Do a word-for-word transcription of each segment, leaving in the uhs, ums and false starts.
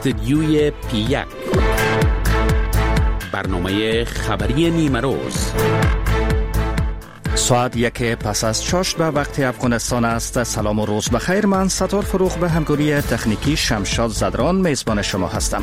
استدیوی پی یک، برنامه خبری نیمه روز. ساعت یک پس از شش به وقت افغانستان است. سلام و روز بخیر. من ستار فروغ به همکاری تکنیکی شمشاد زدران میزبان شما هستم.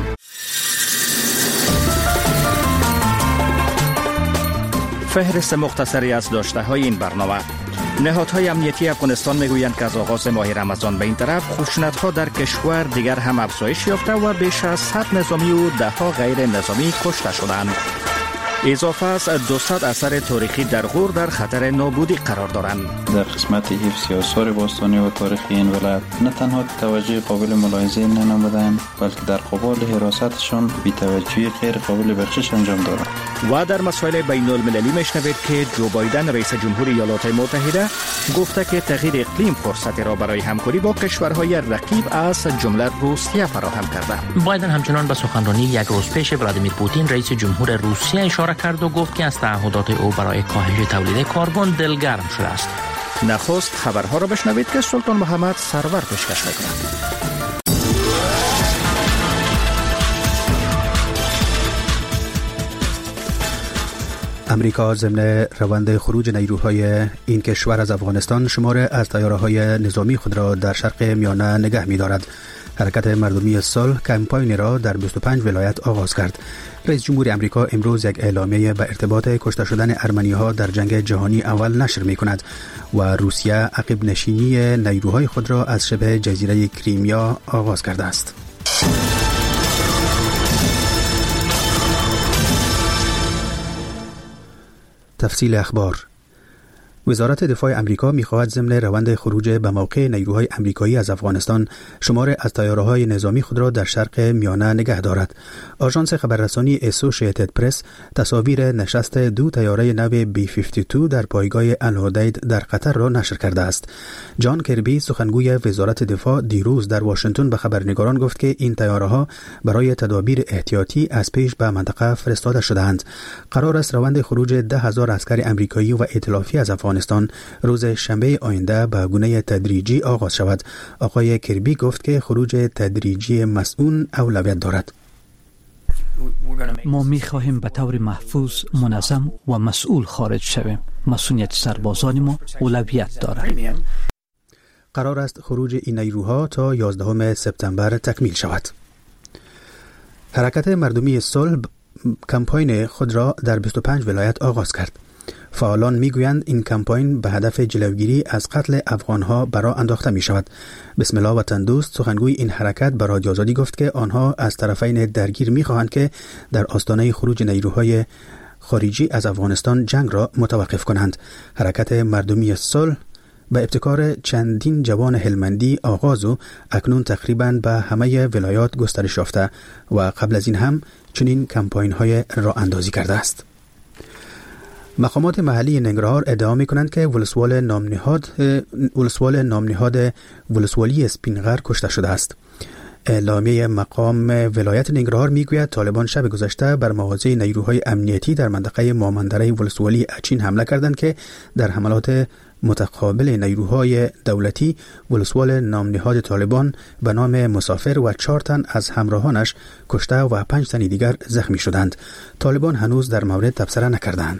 فهرست مختصری از داشته های این برنامه. نهادهای امنیتی افغانستان میگویند که از آغاز ماه رمضان به این طرف خشونت‌ها در کشور دیگر هم افزایش یافته و بیش از صد نظامی و ده ها غیر نظامی کشته شدند. اضافه از دویست اثر تاریخی در غور در خطر نابودی قرار دارند. در قسمت حفظ آثار باستانی و تاریخی این ولایت نه تنها توجه قابل ملاحظه ننمودند، بلکه در قبال حراستشان بی‌توجهی غیر قابل بخشش انجام دارند. و در مسائل بین المللی میشنوید که جو بایدن رئیس جمهور ایالات متحده گفته که تغییر اقلیم فرصتی را برای همکاری با کشورهای رقیب از جمله روسیه فراهم کرده. بایدن همچنان به سخنرانی یک روز پیش ولادیمیر پوتین رئیس جمهور روسیه اشاره کرد و گفت که از تعهدات او برای کاهش تولید کربن دلگرم شده است. نخست خبرها را بشنوید که سلطان محمد سرور پیشکش می‌کند. امریکا ضمن روند خروج نیروهای این کشور از افغانستان شمار از طیاره‌های نظامی خود را در شرق میانه نگه می‌دارد. حرکت مردمی صلح کمپاین را در بیست و پنج ولایت آغاز کرد. رئیس جمهور امریکا امروز یک اعلامیه به ارتباط کشته شدن ارمنی‌ها در جنگ جهانی اول نشر می‌کند و روسیه عقب نشینی نیروهای خود را از شبه جزیره کریمیا آغاز کرده است. تفصیل اخبار. وزارت دفاع امریکا می‌خواهد ضمن روند خروج به موقع نیروهای امریکایی از افغانستان شمار از طیاره‌های نظامی خود را در شرق میانه نگه دارد. آژانس خبررسانی اسوسییتد پرس تصاویر نشست دو طیاره نو بی پنجاه و دو در پایگاه الهدید در قطر را نشر کرده است. جان کربی سخنگوی وزارت دفاع دیروز در واشنگتن به خبرنگاران گفت که این طیاره‌ها برای تدابیر احتیاطی از پیش به منطقه فرستاده شده‌اند. قرار است روند خروج ده هزار عسکر امریکایی و ائتلافی از افغانستان روز شنبه آینده به گونه تدریجی آغاز شود. آقای کربی گفت که خروج تدریجی مسئول اولویت دارد. ما می خواهیم به طور محفوظ، منظم و مسئول خارج شویم. مسئولیت سربازان ما اولویت دارد. قرار است خروج این نیروها تا یازدهم سپتامبر تکمیل شود. حرکت مردمی صلح کمپاین خود را در بیست و پنج ولایت آغاز کرد. فعالان میگویند این کمپاین به هدف جلوگیری از قتل افغانها برا انداخته می شود. بسم الله وطن دوست سخنگوی این حرکت به رادیو آزادی گفت که آنها از طرفین درگیر می خواهند که در آستانه خروج نیروهای خارجی از افغانستان جنگ را متوقف کنند. حرکت مردمی صلح به ابتکار چندین جوان هلمندی آغاز و اکنون تقریباً به همه ولایات گسترش یافته و قبل از این هم چنین کمپاین های راه اندازی کرده است. مقامات محلی ننگرهار ادعا می‌کنند که ولسوال نامنهاد ولسوال نامنهاد ولسوالی اسپینغر کشته شده است. اعلامیه مقام ولایت ننگرهار میگوید طالبان شب گذشته بر مواضع نیروهای امنیتی در منطقه مامندره ولسوالی اچین حمله کردند که در حملات متقابل نیروهای دولتی ولسوال نامنهاد طالبان به نام مسافر و چهار تن از همراهانش کشته و پنج تن دیگر زخمی شدند. طالبان هنوز در مورد تبصره نکردند.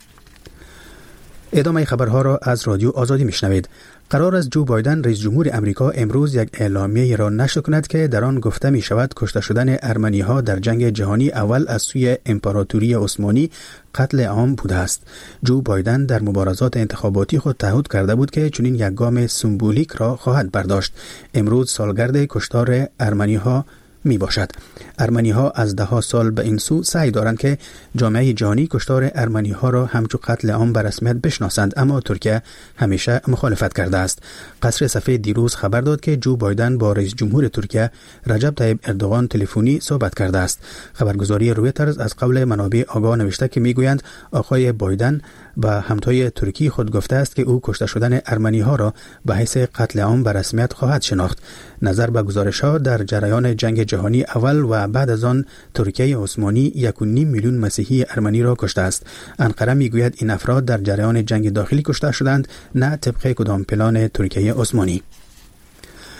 ادامه خبرها را از رادیو آزادی میشنوید. قرار است جو بایدن رئیس جمهور امریکا امروز یک اعلامیه را نشر کند که در آن گفته می شود کشته شدن ارمنی‌ها در جنگ جهانی اول از سوی امپراتوری عثمانی قتل عام بوده است. جو بایدن در مبارزات انتخاباتی خود تعهد کرده بود که چنین یک گام سمبولیک را خواهد برداشت. امروز سالگرد کشتار ارمنی‌ها می باشد. ارمنی ها از ده ها سال به این سو سعی دارند که جامعه جهانی کشتار ارمنی ها را همچو قتل عام به رسمیت بشناسند، اما ترکیه همیشه مخالفت کرده است. قصر سفید دیروز خبر داد که جو بایدن با رئیس جمهور ترکیه رجب طیب اردوغان تلفنی صحبت کرده است. خبرگزاری رویترز از قول منابع آگاه نوشته که میگویند آقای بایدن به همتای ترکی خود گفته است که او کشته شدن ارمنی ها را به حیث قتل عام به رسمیت خواهد شناخت. نظر به گزارش ها در جریان جنگ جهانی اول و بعد از آن ترکیه عثمانی یک و نیم میلیون مسیحی ارمنی را کشته است. انقره میگوید این افراد در جریان جنگ داخلی کشته شدند، نه طبق کدام پلان ترکیه عثمانی.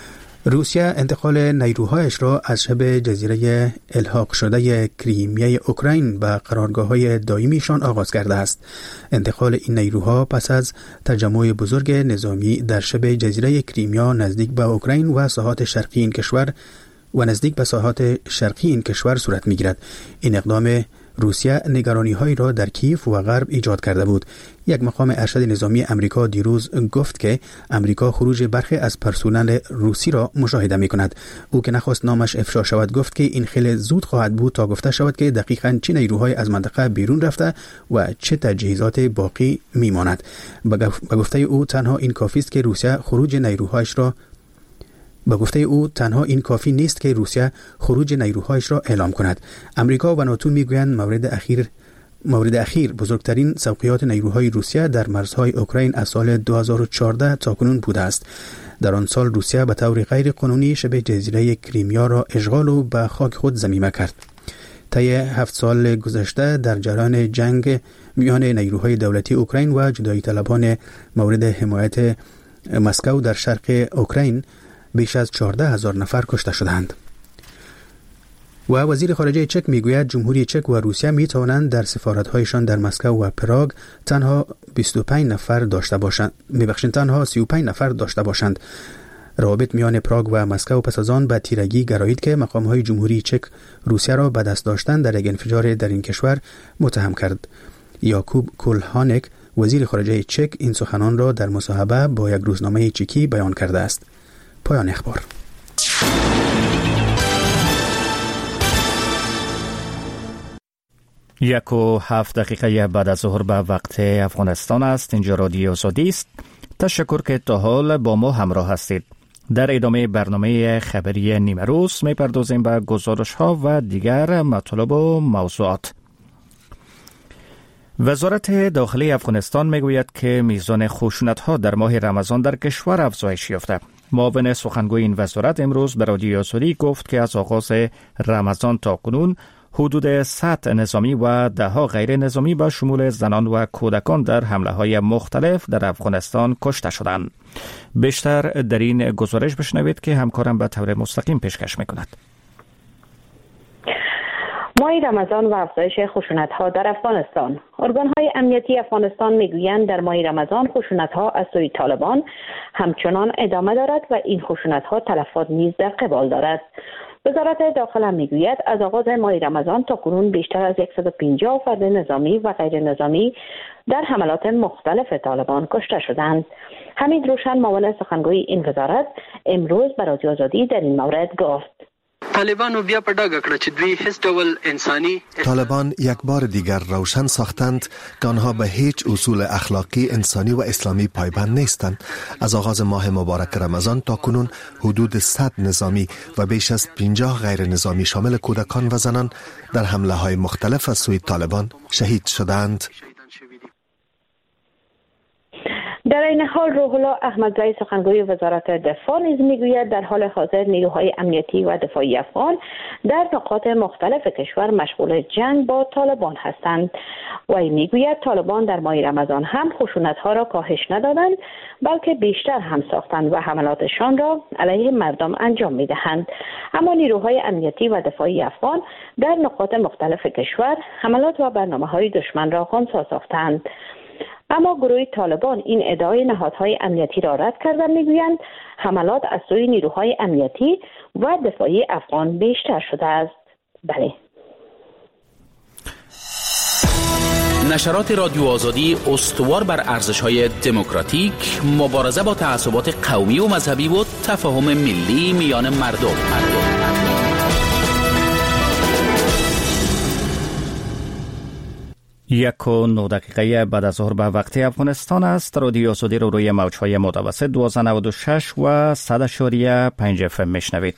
روسیه انتقال نیروهایش را از شبه جزیره الحاق شده کریمیای اوکراین به قرارگاه‌های دائمیشان آغاز کرده است. انتقال این نیروها پس از تجمع بزرگ نظامی در شبه جزیره کریمیا نزدیک به اوکراین و ساحات شرقی این کشور و نزدیک به ساحات شرقی این کشور صورت می‌گیرد. این اقدام روسیه نگرانی‌هایی را در کیف و غرب ایجاد کرده بود. یک مقام ارشد نظامی امریکا دیروز گفت که امریکا خروج برخی از پرسنل روسی را مشاهده می‌کند. او که نخواست نامش افشا شود گفت که این خیلی زود خواهد بود تا گفته شود که دقیقاً چه نیروهای از منطقه بیرون رفته و چه تجهیزات باقی می‌ماند. به گفته او تنها این کافی است که روسیه خروج نیروهایش را با گفته او تنها این کافی نیست که روسیه خروج نیروهایش را اعلام کند. امریکا و ناتو میگویند مورد اخیر مورد اخیر بزرگترین سوقیات نیروهای روسیه در مرزهای اوکراین از سال دو هزار و چهارده تا کنون بوده است. در آن سال روسیه به طور غیر قانونی شبه جزیره کریمیا را اشغال و به خاک خود ضمیمه کرد. طی هفت سال گذشته در جریان جنگ میان نیروهای دولتی اوکراین و جدایی طلبان مورد حمایت مسکو در شرق اوکراین بیش از چهارده هزار نفر کشته شدند. و وزیر خارجه چک میگوید جمهوری چک و روسیه می توانند در سفارت‌هایشان در مسکو و پراگ تنها بیست و پنج نفر داشته باشند. میبخشید تنها سی و پنج نفر داشته باشند. روابط میان پراگ و مسکو پس از آن به تیرگی گرایید که مقام‌های جمهوری چک روسیه را به دست داشتن در یک انفجار در این کشور متهم کرد. یاکوب کولهانک وزیر خارجه چک این سخنان را در مصاحبه با یک روزنامه چکی بیان کرده است. پایان اخبار. یک و هفت دقیقه بعد از ظهر به وقت افغانستان است. اینجا رادیو آزادی است. تشکر که تا حال با ما همراه هستید. در ادامه برنامه خبری نیمه روز می پردازیم به گزارش ها و دیگر مطالب و موضوعات. وزارت داخلی افغانستان می گوید که میزان خشونت ها در ماه رمضان در کشور افزایش یافته. معاون سخنگوی این وزارت امروز به رادیو آزادی گفت که از آغاز رمضان تا کنون حدود صد نظامی و ده ها غیر نظامی با شمول زنان و کودکان در حمله های مختلف در افغانستان کشته شدند. بیشتر در این گزارش بشنوید که همکارم به طور مستقیم پیشکش میکند. ماه رمضان و افزایش خشونت‌ها در افغانستان. ارگان‌های امنیتی افغانستان می‌گویند در ماه رمضان خشونت‌ها از سوی طالبان همچنان ادامه دارد و این خشونت‌ها تلفات نیز در قبال دارد. وزارت داخله می‌گوید از آغاز ماه رمضان تا کنون بیشتر از صد و پنجاه فرد نظامی و غیر نظامی در حملات مختلف طالبان کشته شدند. حمید روشن معاون سخنگوی این وزارت امروز به رادیو آزادی در این مورد گفت: طالبانو بیا په ډاګه کړه چې دوی هیڅ ډول انساني طالبان یک بار دیگر روشن ساختند که آنها به هیچ اصول اخلاقی انسانی و اسلامی پایبند نیستند. از آغاز ماه مبارک رمضان تا کنون حدود صد نظامی و بیش از پنجاه غیر نظامی شامل کودکان و زنان در حمله های مختلف از سوی طالبان شهید شدند. در این حال روح الله احمدزی سخنگوی وزارت دفاع نیز میگوید در حال حاضر نیروهای امنیتی و دفاعی افغان در نقاط مختلف کشور مشغول جنگ با طالبان هستند. وی میگوید طالبان در ماه رمضان هم خشونت‌ها را کاهش ندادند بلکه بیشتر هم ساختند و حملاتشان را علیه مردم انجام میدهند. اما نیروهای امنیتی و دفاعی افغان در نقاط مختلف کشور حملات و برنامه‌های دشمن را خنثی ساختند. اما گروه طالبان این ادعای نهادهای امنیتی را رد کردن. میگویند حملات از سوی نیروهای امنیتی و دفاعی افغان بیشتر شده است. بله. نشرات رادیو آزادی استوار بر ارزش‌های دموکراتیک، مبارزه با تعصبات قومی و مذهبی و تفاهم ملی میان مردم. مردم. یک و نه دقیقه بعد از ظهر به وقت افغانستان است. رادیو آزادی رو روی موج‌های متوسط دویست و نود و شش و صد و پنج اف ام میشنوید.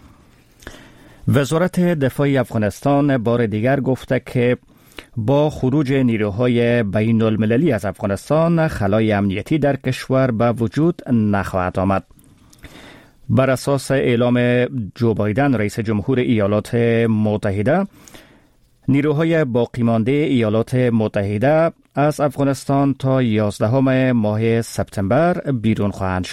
وزارت دفاع افغانستان بار دیگر گفته که با خروج نیروهای بین المللی از افغانستان خلای امنیتی در کشور به وجود نخواهد آمد. بر اساس اعلام جو بایدن رئیس جمهور ایالات متحده، نیروهای باقی مانده ایالات متحده از افغانستان تا یازدهم ماه سپتامبر بیرون خواهند شد.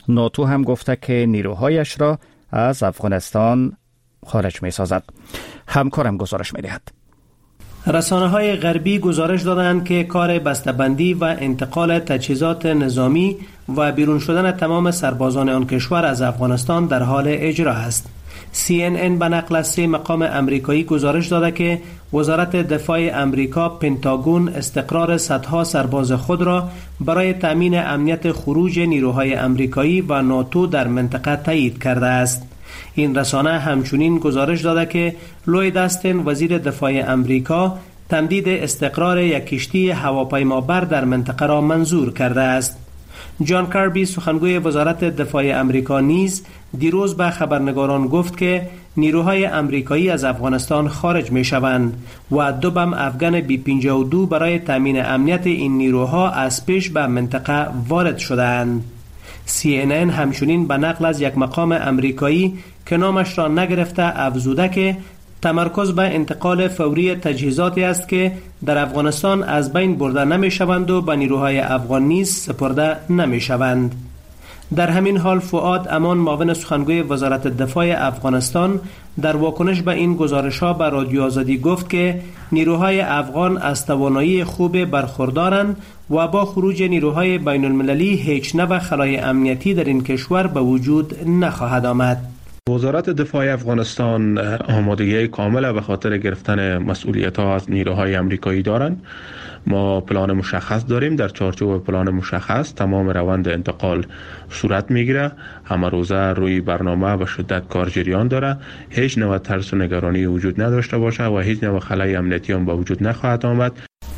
ناتو هم گفته که نیروهایش را از افغانستان خارج می سازد. همکارم گزارش می دهد. رسانه‌های غربی گزارش دادند که کار بسته‌بندی و انتقال تجهیزات نظامی و بیرون شدن تمام سربازان آن کشور از افغانستان در حال اجرا است. سی ان ان به نقل از سه مقام امریکایی گزارش داده که وزارت دفاع امریکا پنتاگون استقرار صدها سرباز خود را برای تأمین امنیت خروج نیروهای امریکایی و ناتو در منطقه تایید کرده است. این رسانه همچنین گزارش داده که لوید استن وزیر دفاع امریکا تمدید استقرار یک کشتی هواپیمابر در منطقه را منظور کرده است. جان کاربی سخنگوی وزارت دفاع امریکا نیز دیروز به خبرنگاران گفت که نیروهای امریکایی از افغانستان خارج می شوند و دو بم افغان بی پنجاه و دو برای تامین امنیت این نیروها از پیش به منطقه وارد شدند. سی ان ان همچنین به نقل از یک مقام امریکایی که نامش را نگرفته افزوده که تمرکز به انتقال فوری تجهیزاتی است که در افغانستان از بین برده نمی شوند و به نیروهای افغان نیز سپرده نمی شوند. در همین حال فؤاد امان معاون سخنگوی وزارت دفاع افغانستان در واکنش به این گزارش‌ها به رادیو آزادی گفت که نیروهای افغان از توانایی خوب برخوردارند و با خروج نیروهای بین المللی هیچ نوع خلای امنیتی در این کشور به وجود نخواهد آمد. وزارت دفاع افغانستان آمادگی کامل به خاطر گرفتن مسئولیت‌ها از نیروهای امریکایی دارند. ما پلان مشخص داریم، در چارچوب پلان مشخص تمام روند انتقال صورت میگیره. همه روزه روی برنامه به شدت کار جریان داره. هیچ نوع ترس و نگرانی وجود نداشته باشه و هیچ نوع خلای امنیتی هم به وجود نخواهد آمد.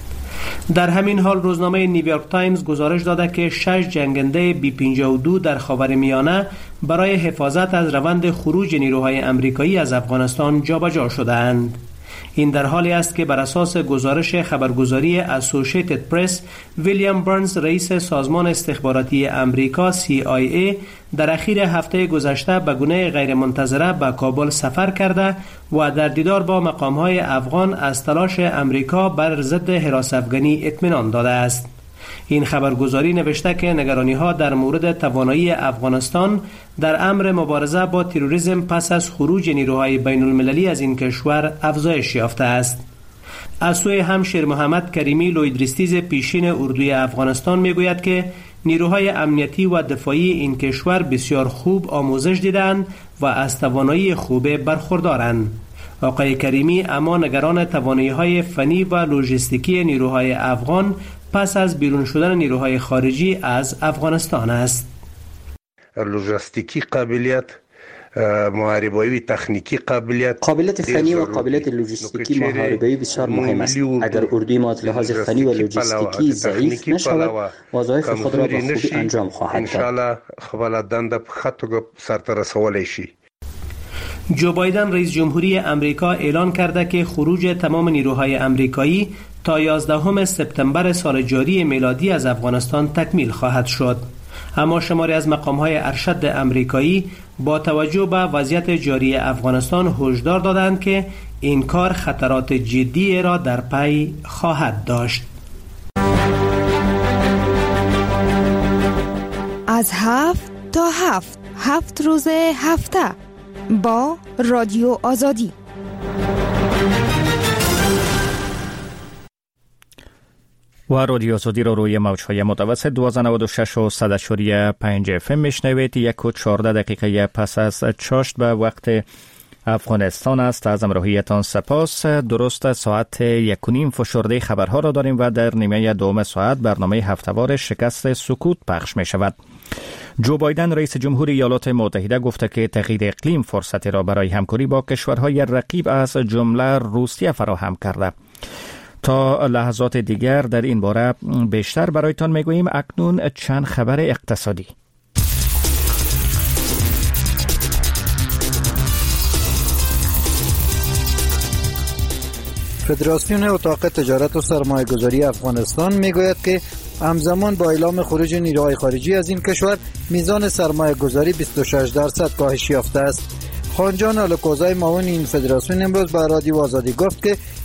در همین حال روزنامه نیویورک تایمز گزارش داده که شش جنگنده بی پنجاه و دو در خاورمیانه برای حفاظت از روند خروج نیروهای امریکایی از افغانستان جابجا شده‌اند. این در حالی است که بر اساس گزارش خبرگزاری اسوسییتد پرس، ویلیام برنز رئیس سازمان استخباراتی امریکا سی آی ای در اخیر هفته گذشته به گونه غیرمنتظره به کابل سفر کرده و در دیدار با مقام‌های افغان از تلاش امریکا بر ضد حراس افغانی اطمینان داده است. این خبرگزاری نوشته که نگرانی‌ها در مورد توانایی افغانستان در امر مبارزه با تروریسم پس از خروج نیروهای بین المللی از این کشور افزایش یافته است. از سوی هم شیر محمد کریمی لویدریستیز پیشین اردوی افغانستان میگوید که نیروهای امنیتی و دفاعی این کشور بسیار خوب آموزش دیدند و از توانایی خوب برخوردارند. آقای کریمی اما نگران توانایی‌های فنی و لوجستیکی نیروهای افغان پس از بیرون شدن نیروهای خارجی از افغانستان است. لوجستیکی قابلیت، محاربایی و تکنیکی قابلیت قابلیت فنی و قابلیت لوجستیکی محاربایی بسیار مهم است. اگر اردوی ما از لحاظ فنی و لوجستیکی ضعیف نشود، وظایف خود را به خوبی انجام خواهد داد. انشاءالله خپل دنده په ښه توګه سرته رسولی شي. جو بایدن رئیس جمهوری امریکا اعلان کرده که خروج تمام نیروهای امریکایی تا یازدهم سپتامبر سال جاری میلادی از افغانستان تکمیل خواهد شد. اما شماری از مقام‌های ارشد امریکایی با توجه به وضعیت جاری افغانستان هشدار دادند که این کار خطرات جدی را در پی خواهد داشت. از هفت تا هفت هفت روز هفته با رادیو آزادی. و رادیو آزادی را روی موج‌های متوسط دویست و نود و شش و صد و پنج اف ام میشنوید. یک و چهارده دقیقه پس از چاشت به وقت افغانستان است. از همراهیتان سپاس. درست ساعت یک و نیم فشرده خبرها را داریم و در نیمه دوم ساعت برنامه هفته‌وار شکست سکوت پخش می شود. جو بایدن رئیس جمهور ایالات متحده گفته که تغییر اقلیم فرصتی را برای همکاری با کشورهای رقیب از جمله روسیه فراهم کرده. تا لحظات دیگر در این باره بیشتر برایتان میگوییم. اکنون چند خبر اقتصادی. فدراسیون اتاق تجارت و سرمایه گذاری افغانستان میگوید که همزمان با اعلام خروج نیروهای خارجی از این کشور میزان سرمایه گذاری بیست و شش درصد کاهش یافته است. خانجان الکوزای معاون این فدراسیون امروز به رادیو آزادی گفت که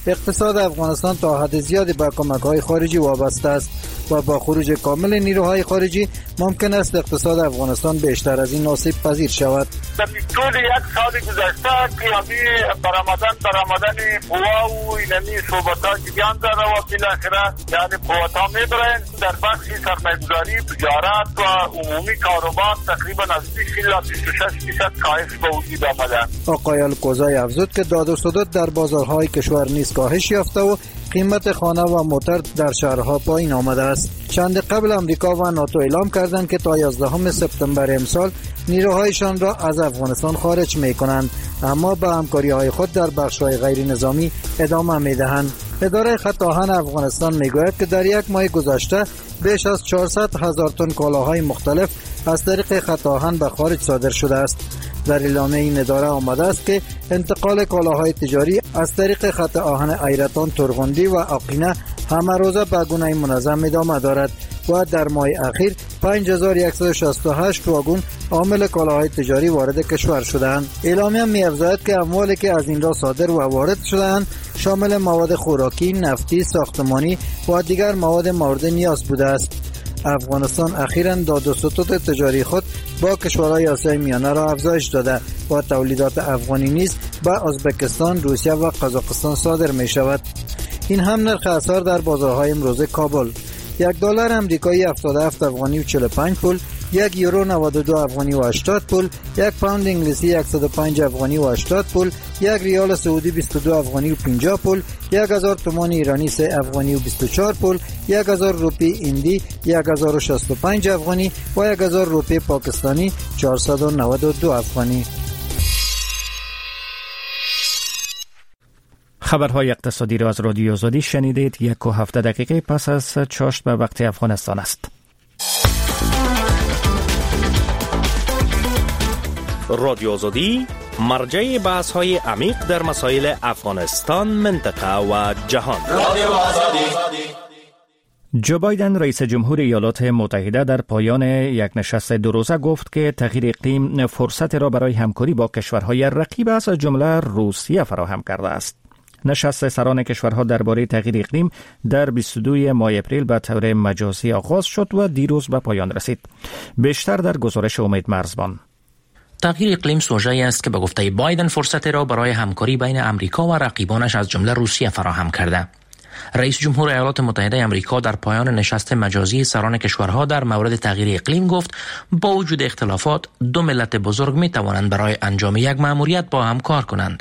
اقتصاد افغانستان تا حد زیادی به کمک‌های خارجی وابسته است و با خروج کامل نیروهای خارجی ممکن است اقتصاد افغانستان بیشتر از این آسیب پذیر شود. در طول یک سال گذشته که همی برآمدن برآمدن قوا و اینمی صحبت‌ها جریان داره و بالاخره یعنی قوت‌ها میبرن در بخش سرمایه‌گذاری، تجارت و عمومی کاروبار تقریبا از بیست تا بیست و شش درصد کاهش به وجود آمده. آقای القوزای افزود که داد و ستد در بازارهای کشور نیز کاهش یافته و قیمت خانه و موتر در شهرها پایین آمده است. چند قبل امریکا و ناتو اعلام کردند که تا یازدهم سپتامبر امسال نیروهایشان را از افغانستان خارج می کنند، اما به همکاری‌های خود در بخش‌های غیر نظامی ادامه می‌دهند. اداره خط آهن افغانستان می‌گوید که در یک ماه گذشته بیش از چهارصد هزار تن کالاهای مختلف از طریق خط آهن به خارج صادر شده است. در اعلامیه این اداره آمده است که انتقال کالاهای تجاری از طریق خط آهن ایرتان، ترغندی و آقینه همه روزه به گونه منظم ادامه دارد و در ماه اخیر پنج هزار و صد و شصت و هشت واگن حامل کالاهای تجاری وارد کشور شدند. اعلامیه می‌افزاید که اموالی که از این راه صادر و وارد شده‌اند شامل مواد خوراکی، نفتی، ساختمانی و دیگر مواد مورد نیاز بوده است. افغانستان اخیراً داد و ستد تجاری خود با کشورهای آسیای میانه را افزایش داده و تولیدات افغانی نیز به ازبکستان، روسیه و قزاقستان صادر می شود. این هم نرخ اسعار در بازارهای امروزه کابل: یک دلار امریکایی هفتاد و هفت افغانی و چهل و پنج پول، یک یورو نود و دو افغانی و هشتاد پول، یک پوند انگلیسی صد و پنج افغانی و هشتاد پول، یک ریال سعودی بیست و دو افغانی و پنجاه پول، یک هزار تومان ایرانی سه افغانی و بیست و چهار پول، یک هزار روپی هندی یک هزار و شصت و پنج افغانی و یک هزار روپی پاکستانی چهارصد و نود و دو افغانی. خبرهای اقتصادی را از رادیو آزادی شنیدید. یک و هفته دقیقه پس از چاشت به وقت افغانستان است. رادیو آزادی مرجع بحث های عمیق در مسائل افغانستان، منطقه و جهان. رادیو آزادی. جو بایدن رئیس جمهور ایالات متحده در پایان یک نشست دو روزه گفت که تغییر اقلیم فرصت را برای همکاری با کشورهای رقیب از جمله روسیه فراهم کرده است. نشست سران کشورها درباره تغییر اقلیم در بیست و دو ماه اپریل به طور مجازی آغاز شد و دیروز به پایان رسید. بیشتر در گزارش امید مرزبان. تغییر اقلیم سوژه‌ای است که به گفته بایدن فرصت را برای همکاری بین امریکا و رقیبانش از جمله روسیه فراهم کرده. رئیس جمهور ایالات متحده آمریکا در پایان نشست مجازی سران کشورها در مورد تغییر اقلیم گفت با وجود اختلافات دو ملت بزرگ می توانند برای انجام یک مأموریت با هم کار کنند.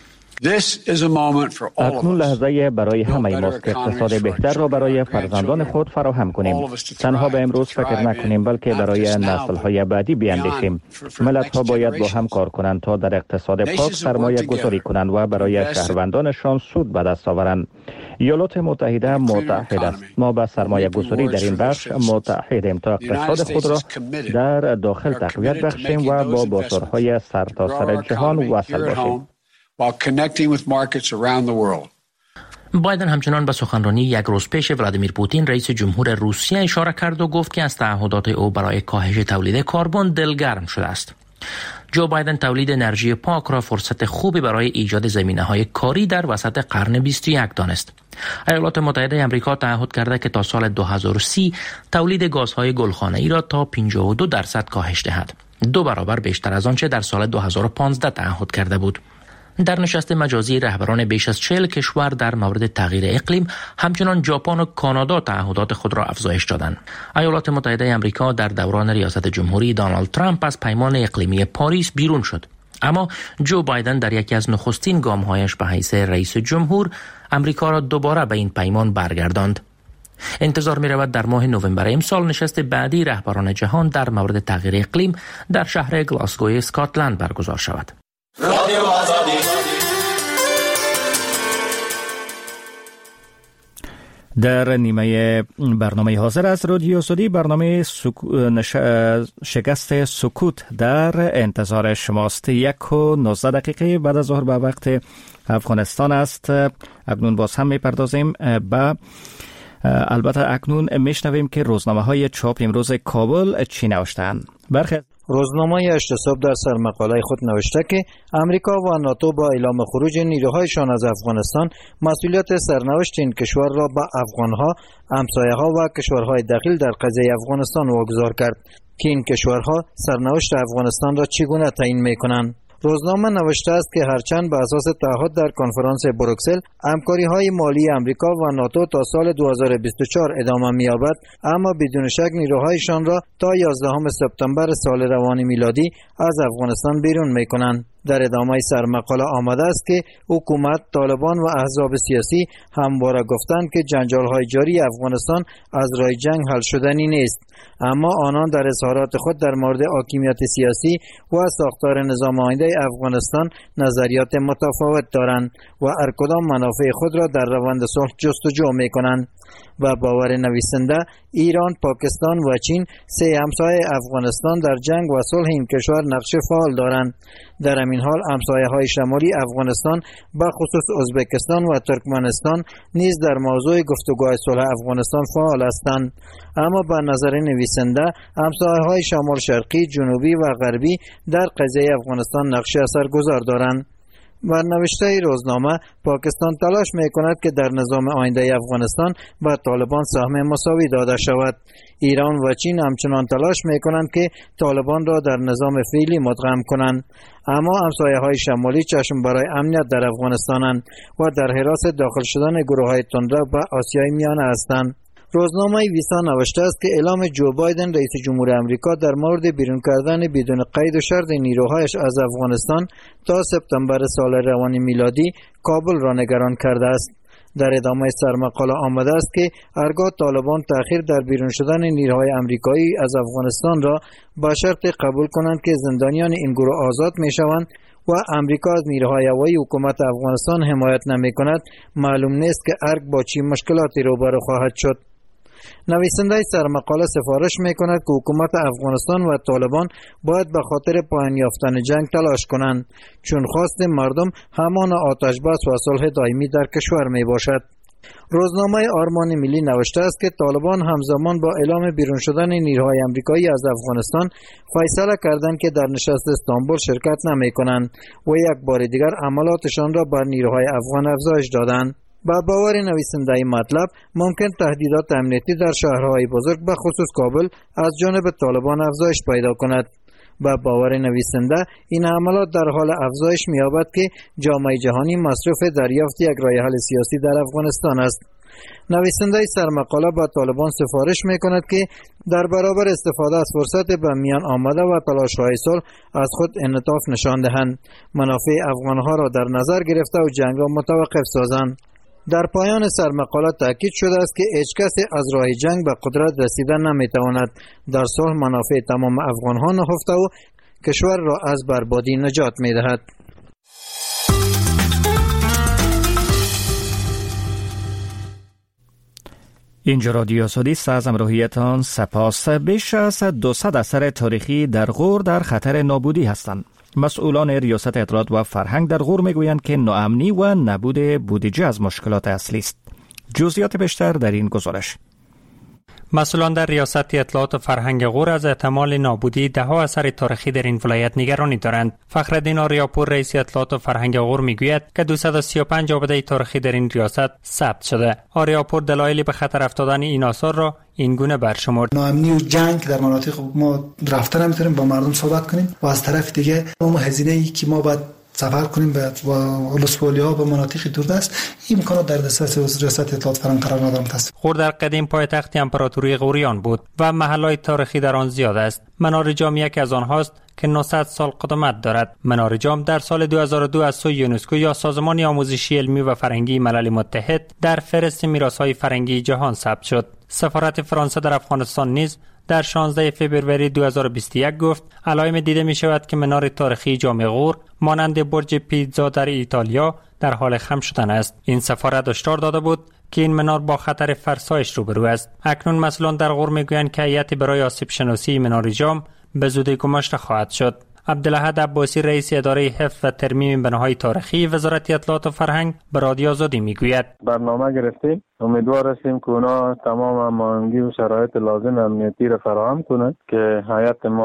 اکنون لحظه برای همه ماست که اقتصاد بهتر را برای فرزندان خود فراهم کنیم. تنها به امروز فکر نکنیم بلکه برای نسل‌های بعدی بیاندیشیم. ملت‌ها باید با هم کار کنند تا در اقتصاد پاک سرمایه گذاری کنند و برای شهروندانشان سود به دست آورند. ایالات متحده متحد است. ما به سرمایه گذاری در این بخش متحدیم تا اقتصاد خود را در داخل تقویت بخشیم و با بازارهای سرتاسر جهان وصل باشیم. بایدن همچنان به سخنرانی یک روز پیش ولادیمیر پوتین رئیس جمهور روسیه اشاره کرد و گفت که از تعهدات او برای کاهش تولید کربن دلگرم شده است. جو بایدن تولید انرژی پاک را فرصت خوبی برای ایجاد زمینه‌های کاری در وسط قرن بیست و یک دانست. ایالات متحده آمریکا تعهد کرده که تا سال دو هزار و سی تولید گازهای گلخانه‌ای را تا پنجاه و دو درصد کاهش دهد. دو برابر بیشتر از آنچه در سال دو هزار و پانزده تعهد کرده بود. در نشست مجازی رهبران بیش از چهل کشور در مورد تغییر اقلیم همچنان ژاپن و کانادا تعهدات خود را افزایش دادند. ایالات متحده آمریکا در دوران ریاست جمهوری دونالد ترامپ از پیمان اقلیمی پاریس بیرون شد، اما جو بایدن در یکی از نخستین گام‌هایش به حیث رئیس جمهور آمریکا را دوباره به این پیمان برگرداند. انتظار می رود در ماه نوامبر امسال نشست بعدی رهبران جهان در مورد تغییر اقلیم در شهر گلاسگو اسکاتلند برگزار شود. رادیو آزادی. در نیمه برنامه حاضر از رادیو آزادی برنامه سکو... نش... شکست سکوت در انتظار شماست. یک و نوزده دقیقه بعد از ظهر به وقت افغانستان است. اکنون باز هم میپردازیم به البته اکنون میشنویم که روزنامه های چاپ امروز کابل چی نوشتند. برخی روزنامه اعتصاب در سرمقاله خود نوشته که امریکا و ناتو با اعلام خروج نیروهایشان از افغانستان مسئولیت سرنوشت این کشور را به افغانها، همسایه‌ها و کشورهای داخل در قضیه افغانستان واگذار کرد که این کشورها سرنوشت افغانستان را چگونه تعیین می‌کنند. روزنامه نوشته است که هرچند به اساس تعهد در کنفرانس بروکسل همکاری‌های مالی امریکا و ناتو تا سال دو هزار و بیست و چهار ادامه می‌یابد، اما بدون شک نیروهایشان را تا یازدهم سپتامبر سال روان میلادی از افغانستان بیرون می‌کنند. در ادامه سرمقاله آمده است که حکومت، طالبان و احزاب سیاسی همواره گفتند که جنجال‌های جاری افغانستان از راه جنگ حل شدنی نیست، اما آنان در اظهارات خود در مورد حاکمیت سیاسی و ساختار نظام آینده افغانستان نظریات متفاوت دارند و هر کدام منافع خود را در روند صلح جستجو می‌کنند. و باور نویسنده، ایران، پاکستان و چین سه همسایه افغانستان در جنگ و صلح این کشور نقش فعال دارند. در همین حال همسایه‌های شمالی افغانستان به خصوص ازبکستان و ترکمنستان نیز در موضوع گفتگوهای صلح افغانستان فعال هستند. اما به نظر نویسنده همسایه‌های شمال شرقی، جنوبی و غربی در قضیه افغانستان نقش اثرگذار دارند. و نوشته روزنامه، پاکستان تلاش می‌کند که در نظام آینده افغانستان به طالبان سهم مساوی داده شود. ایران و چین همچنان تلاش می‌کنند که طالبان را در نظام فعلی مدغم کنند. اما همسایه‌های شمالی چشم برای امنیت در افغانستانند و در حراس داخل شدن گروه‌های تندرو به آسیای میانه هستند. روزنامه ویسا نوشته است که اعلام جو بایدن رئیس جمهور امریکا در مورد بیرون کردن بدون قید و شرط نیروهایش از افغانستان تا سپتامبر سال روان میلادی کابل را نگران کرده است. در ادامه سرمقاله آمده است که هرگاه طالبان تأخیر در بیرون شدن نیروهای امریکایی از افغانستان را با شرط قبول کنند که زندانیان این گروه آزاد میشوند و امریکا از نیروهای هوایی حکومت افغانستان حمایت نمی کند، معلوم نیست که ارگ با چی مشکلاتی روبرو خواهد شد. نویسنده سرمقاله سفارش می کند که حکومت افغانستان و طالبان باید به خاطر پایان یافتن جنگ تلاش کنند، چون خواست مردم همان آتش بس و صلح دائمی در کشور می باشد. روزنامه آرمان ملی نوشته است که طالبان همزمان با اعلام بیرون شدن نیروهای آمریکایی از افغانستان فیصله کردند که در نشست استانبول شرکت نمی کنند و یک بار دیگر عملاتشان را بر نیروهای افغان افزایش دادند. با باور نویسنده مطلب، ممکن تهدیدات امنیتی در شهرهای بزرگ به خصوص کابل از جانب طالبان افزایش پیدا کند. با باور نویسنده، این حملات در حال افزایش می‌یابد که جامعه جهانی مصروف دریافت یک راه حل سیاسی در افغانستان است. نویسنده سرمقاله با طالبان سفارش می‌کند که در برابر استفاده از فرصت به میان آمده و تلاش‌های صلح از خود انعطاف نشان دهند، منافع افغان‌ها را در نظر گرفته و جنگ را متوقف سازند. در پایان سرمقاله تاکید شده است که هیچ کسی از راه جنگ به قدرت رسیدن نمیتواند. در صلح منافع تمام افغان‌ها نهفته و کشور را از بربادی نجات میدهد. اینجا رادیو آزادی است. از همراهیتان سپاس. بیش از دویست اثر تاریخی در غور در خطر نابودی هستند. مسئولان ریاست اطلاعات و فرهنگ در غور میگویند که ناامنی و نبود بودجه از مشکلات اصلی است. جزئیات بیشتر در این گزارش. مسئولان در ریاست اطلاعات و فرهنگ غور از احتمال نابودی ده ها اثر تاریخی در این ولایت نگرانی دارند. فخرالدین آریاپور رئیس اطلاعات و فرهنگ غور میگوید که دویست و سی و پنج آبده تاریخی در این ریاست ثبت شده. آریاپور دلایل به خطر افتادن این آثار را این گونه برشمرد. ناامنی و جنگ در مناطق ما رفتن نمیتونیم، با مردم صحبت کنیم و از طرف دیگه اون هزینه‌ای که ما باید سفر کنیم به ولسوالی‌ها به مناطق دوردست، این امکانات در دسترس ریاست اطلاعات فرهنگ قرار ندارد. غور در قدیم پایتخت امپراتوری غوریان بود و محل‌های تاریخی در آن زیاد است. منار جام یکی از آنهاست که نهصد سال قدمت دارد. منار جام در سال دو هزار و دو از سوی یونسکو یا سازمان آموزشی علمی و فرهنگی ملل متحد در فهرست میراث‌های فرهنگی جهان ثبت شد. سفارت فرانسه در افغانستان نیز در شانزده فوریه دو هزار و بیست و یک گفت علائم دیده می شود که منار تاریخی جام غور مانند برج پیتزا در ایتالیا در حال خم شدن است. این سفارت هشدار داده بود که این منار با خطر فرسایش روبرو است. اکنون مسئولان در غور میگویند که هیئتی برای آسیب شناسی منار جام به زودی گماشته خواهد شد. عبدالاحد عباسی رئیس اداره حفظ و ترمیم بناهای تاریخی وزارت اطلاعات و فرهنگ به رادیو آزادی میگوید برنامه گرفتیم، امیدوار هستیم که اونا تمام هماهنگی و شرایط لازم امنیتی را فراهم کنند که هیئت ما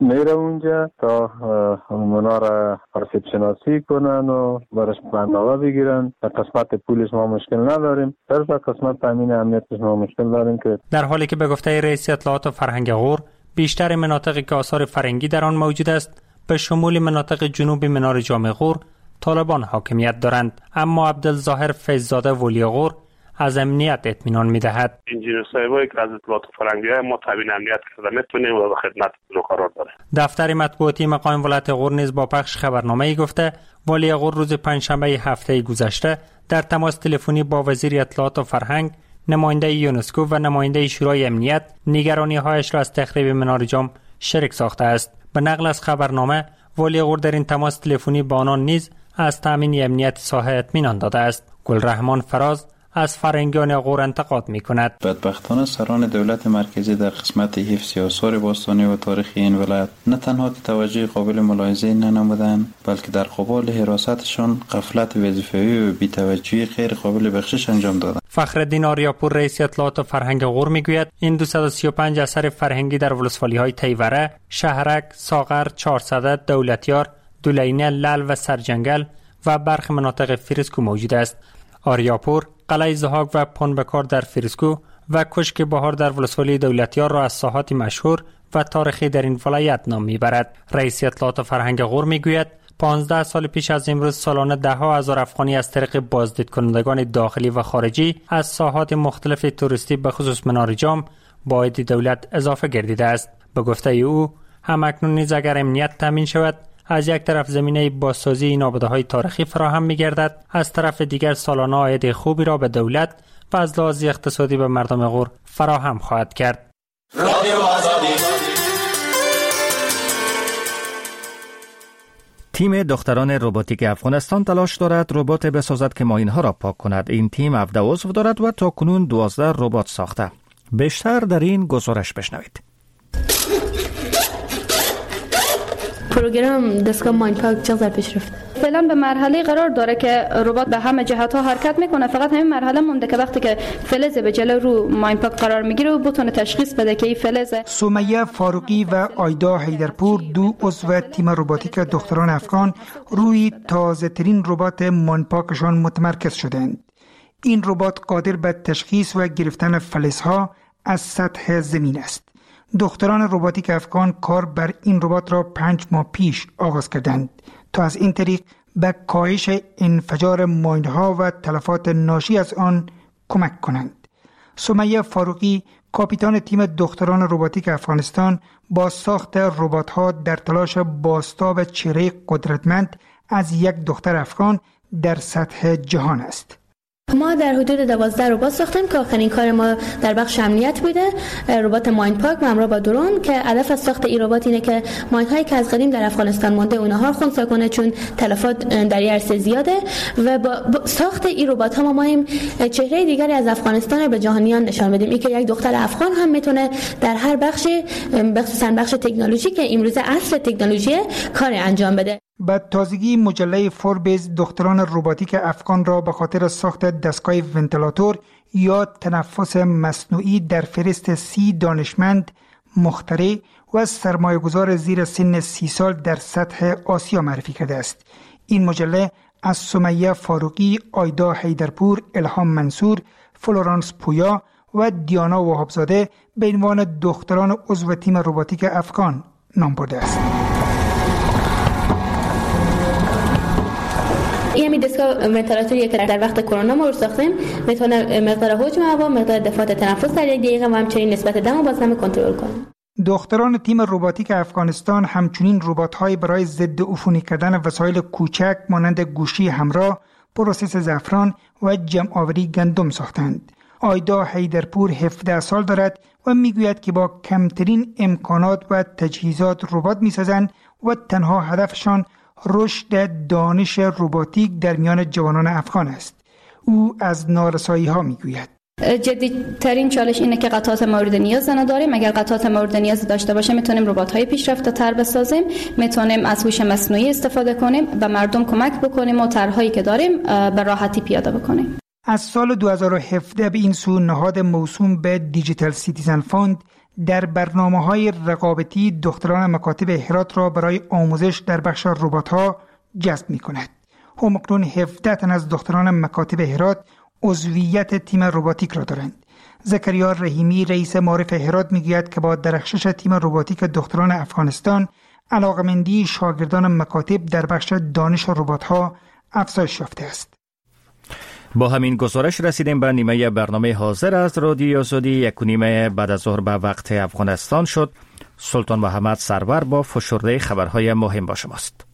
میره اونجا تا اونا را آسیب شناسی کنن و برش برنامه بگیرن. در قسمت پولش ما مشکل نداریم، در قسمت تامین امنیتش ما مشکل داریم. که در حالی که به گفته رئیس اطلاعات و فرهنگ غور بیشتر مناطقی که آثار فرنگی در آن موجود است به شمول مناطق جنوب منار جام غور طالبان حاکمیت دارند، اما عبدالظاهر فیضزاده ولی غور از امنیت اطمینان می‌دهد. انجینیر صاحبایی که از اطلاعات فرنگی ما تامین امنیت کرده میتونیم و به خدمت رو قرار داره. دفتر مطبوعاتی مقام ولایت غور نیز با پخش خبرنامه‌ای گفته ولی غور روز پنجشنبه هفته گذشته در تماس تلفنی با وزیر اطلاعات و فرهنگ، نماینده یونسکو و نماینده شورای امنیت نگرانی‌هایش را از تخریب منار جام شریک ساخته است. به نقل از خبرنامه ولی غور در این تماس تلفنی با آنان نیز از تامین امنیت ساحه اطمینان داده است. گلرحمان فراز از فرنگیان غور انتقاد می کند. بدبختانه سران دولت مرکزی در قسمت حفظ آثار باستانی و تاریخی این ولایت نه تنها توجه قابل ملاحظه ننمودند، بلکه در قبال حراستشان غفلت وظیفه‌ای و بی‌توجهی غیر قابل بخشش انجام دادند. فخرالدین آریاپور رئیس اطلاعات و فرهنگ غور میگوید این دویست و سی و پنج اثر فرهنگی در ولسوالی‌های تیوره، شهرک، ساغر، چهارصده، دولتیار، دولینه، لل و سرجنگل و برخی مناطق فریسکو موجود است. آریاپور قلعه زهاک و پنبکار در فریسکو و کشک بهار در ولسوالی دولتیار را از ساحات مشهور و تاریخی در این ولایت نام میبرد. رئیس اطلاعات و فرهنگ غور میگوید پانزده سال پیش از امروز سالانه ده ها هزار افغانی از طریق بازدید کنندگان داخلی و خارجی از ساحات مختلف توریستی به خصوص منار جام با عاید دولت اضافه گردیده است. به گفته او همکنون نیز اگر امنیت تامین شود از یک طرف زمینه بازسازی این آباده‌های تاریخی فراهم می‌گردد، از طرف دیگر سالانه عاید خوبی را به دولت و از لحاظ اقتصادی به مردم غور فراهم خواهد کرد. رادیو آزادی. تیم دختران روباتیک افغانستان تلاش دارد ربات بسازد که ماهین‌ها را پاک کند. این تیم هفده عضو دارد و تاکنون دوازده ربات ساخته. بیشتر در این گزارش بشنوید. پروگرام دستگاه مایندپاک چقدر پیش رفته؟ فعلا به مرحله قرار داره که ربات به همه جهت ها حرکت میکنه، فقط همین مرحله مونده که وقتی که فلز به جلو رو مایندپاک قرار میگیره و بتونه تشخیص بده که این فلزه. سمیه فاروقی و آیدا حیدرپور دو عضو تیم روباتیک دختران افغان روی تازه ترین ربات مایندپاکشان متمرکز شدند. این ربات قادر به تشخیص و گرفتن فلزها از سطح زمین است. دختران روباتیک افغان کار بر این ربات را پنج ماه پیش آغاز کردند تا از این طریق به کاهش انفجار ماینها و تلفات ناشی از آن کمک کنند. سمیه فاروقی کاپیتان تیم دختران روباتیک افغانستان با ساخت ربات‌ها در تلاش بازتاب چهره قدرتمند از یک دختر افغان در سطح جهان است. ما در حدود دوازده ربات ساختیم که آخرین کار ما در بخش امنیت بوده، ربات مایندپاک همراه با درون، که هدف از ساخت این ربات اینه که ماین‌هایی که از قدیم در افغانستان مونده اونها رو خنثی کنه، چون تلفات در این عرصه زیاده و با ساخت این ربات ها ما مایم چهره دیگری از افغانستان رو به جهانیان نشان بدیم، این که یک دختر افغان هم میتونه در هر بخشی، خصوصا بخش تکنولوژی که امروز عصر تکنولوژی، کار انجام بده. بعد تازگی مجله فوربز دختران روباتیک افغان را به خاطر ساخت دستگاه ونتیلاتور یا تنفس مصنوعی در فهرست سی دانشمند مخترع و سرمایه‌گذار زیر سن سی سال در سطح آسیا معرفی کرده است. این مجله از سمیه فاروقی، آیدا حیدرپور، الهام منصور، فلورانس پویا و دیانا وهابزاده به عنوان دختران عضو تیم روباتیک افغان نام برده است. این همین دستگاه ونتیلاتوریه که در وقت کرونا ما رو ساختیم، میتونه مقدار حجم هوا، مقدار دفعات تنفس در یک دقیقه و همچنین نسبت دم و بازدم کنترل کنه. دختران تیم روباتیک افغانستان همچنین ربات‌های برای ضد عفونی کردن وسایل کوچک مانند گوشی همراه، پروسس زعفران و جمع‌آوری گندم ساختند. آیدا حیدرپور هفده سال دارد و میگوید که با کمترین امکانات و تجهیزات ربات میسازند و تنها هدفشان رشد دانش روباتیک در میان جوانان افغان است. او از نارسایی ها میگوید جدی ترین چالش اینه که قطعات مورد نیاز نداریم. اگر قطعات مورد نیاز داشته باشیم میتونیم ربات های پیشرفته تر بسازیم، میتونیم از هوش مصنوعی استفاده کنیم، به مردم کمک بکنیم و طرحهایی که داریم به راحتی پیاده بکنیم. از سال دو هزار و هفده به این سو نهاد موسوم به دیجیتال سیتیزن فاند در برنامه‌های رقابتی دختران مکاتب هرات را برای آموزش در بخش ربات‌ها جذب می‌کند. همکنون هفده تن از دختران مکاتب هرات عضویت تیم رباتیک را دارند. زکریا رحیمی رئیس معارف هرات میگوید که با درخشش تیم رباتیک دختران افغانستان علاقمندی شاگردان مکاتب در بخش دانش ربات‌ها افزایش یافته است. با همین گزارش رسیدیم به نیمه برنامه حاضر از رادیوی آزادی. یک و نیمه بعد از ظهر به وقت افغانستان شد. سلطان محمد سرور با فشرده خبرهای مهم با شماست.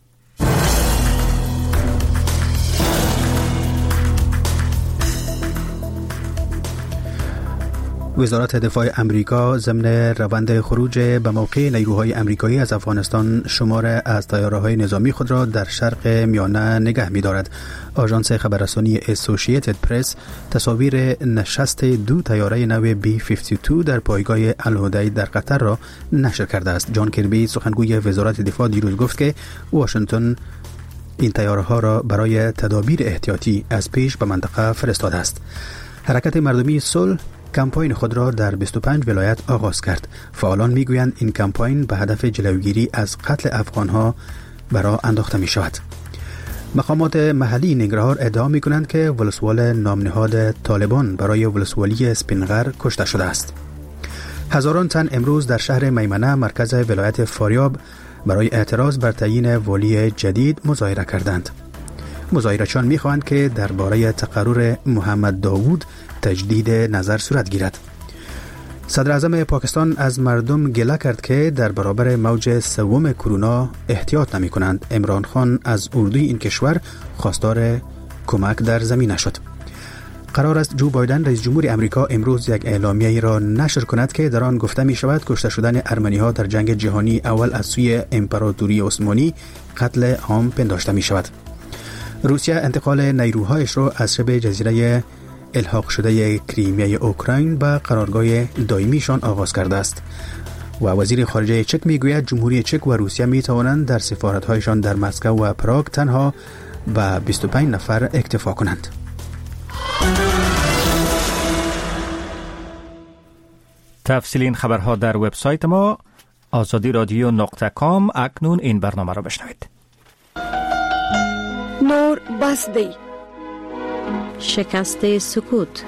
وزارت دفاع امریکا ضمن روند خروج به موقع نیروهای امریکایی از افغانستان شمار از طیاره‌های نظامی خود را در شرق میانه نگه می‌دارد. آژانس خبررسانی اسوسییتد پرس تصاویر نشست دو طیاره نو بی پنجاه و دو در پایگاه الهدی در قطر را نشر کرده است. جان کربی سخنگوی وزارت دفاع دیروز گفت که واشنگتن این طیاره‌ها را برای تدابیر احتیاطی از پیش به منطقه فرستاده است. حرکت مردمی صلح کمپاین خود را در بیست و پنج ولایت آغاز کرد. فعالان میگویند این کمپاین به هدف جلوگیری از قتل افغانها برای انداخته می شود. مقامات محلی ننگرهار ادعا می کنند که ولسوال نامنهاد طالبان برای ولسوالی سپینغر کشته شده است. هزاران تن امروز در شهر میمنه مرکز ولایت فاریاب برای اعتراض بر تعیین والی جدید مظاهره کردند. مظاهره‌چیان می‌خواهند که درباره تقرر محمد داوود تجدید نظر صورت گیرد. صدر اعظم پاکستان از مردم گله کرد که در برابر موج سوم کرونا احتیاط نمی کنند. عمران خان از اردوی این کشور خواستار کمک در زمینه شد. قرار است جو بایدن رئیس جمهور امریکا امروز یک اعلامیه را نشر کند که در آن گفته می شود کشته شدن ارمنی‌ها در جنگ جهانی اول از سوی امپراتوری عثمانی قتل عام پنداشته می شود. روسیه انتقال نیروهایش را از شبه جزیره الحاق شده کریمیای اوکراین به قرارگاه دائمیشان آغاز کرده است و وزیر خارجه چک میگوید جمهوری چک و روسیه می توانند در سفارت‌هایشان در مسکو و پراگ تنها به بیست و پنج نفر اکتفا کنند. تفصیل این خبرها در وبسایت ما آزادی رادیو نقطه کام. اکنون این برنامه را بشنوید. نور بسدی شکست سکوت.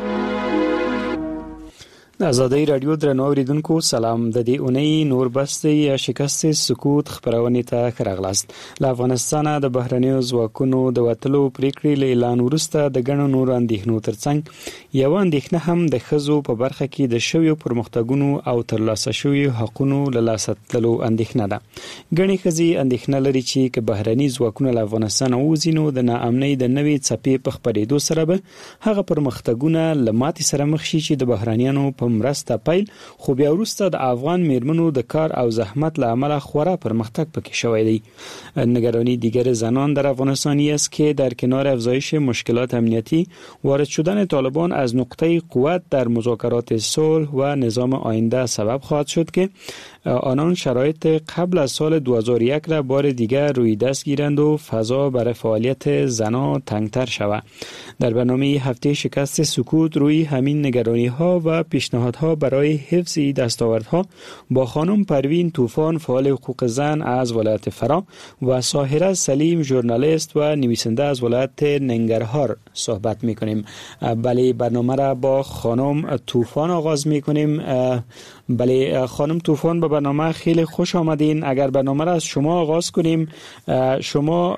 آزادی رادیو درنو اوریدونکو سلام. د دې اونۍ نور بست یا شکست سکوت خبرونه ته راغلاست. له افغانستان د بهرنیو ځواکونو د وټلو پریکړې له اعلان وروسته د ګڼو نور اندېښنو ترڅنګ یو اندېښنه هم د خزو په برخه کې د شویو پرمختګونو او ترلاسه شویو حقوقو له لاسه تللو اندېښنه ده. ګڼې خزي اندېښنه لري چې که بهرني ځواکونه له افغانستان ووځینو د ناامنۍ د نوې څپې په خپرېدو سره به هغه پرمختګونه له ماتې سره مخ شي چې د بهرنیانو په مرسته پیل خو بیا وروسته د افغان میرمنو د کار او زحمت له امله خورا پرمختګ پکې شوی دی. نگرانی دیگر زنان در افغانستانی است که در کنار افزایش مشکلات امنیتی وارد شدن طالبان از نقطه قوت در مذاکرات صلح و نظام آینده سبب خواهد شد که آنان شرایط قبل از سال دو هزار و یک را بار دیگر روی دست گیرند و فضا برای فعالیت زنان تنگتر شود. در برنامه هفته شکست سکوت روی همین نگرانی ها و پیشنهادها برای حفظ دستاوردها با خانم پروین طوفان فعال حقوق زن از ولایت فرا و ساحره سلیم ژورنالیست و نویسنده از ولایت ننگرهار صحبت میکنیم. بله، برنامه را با خانم طوفان آغاز میکنیم. بله خانم طوفان، به برنامه خیلی خوش آمدین. اگر برنامه را از شما آغاز کنیم، شما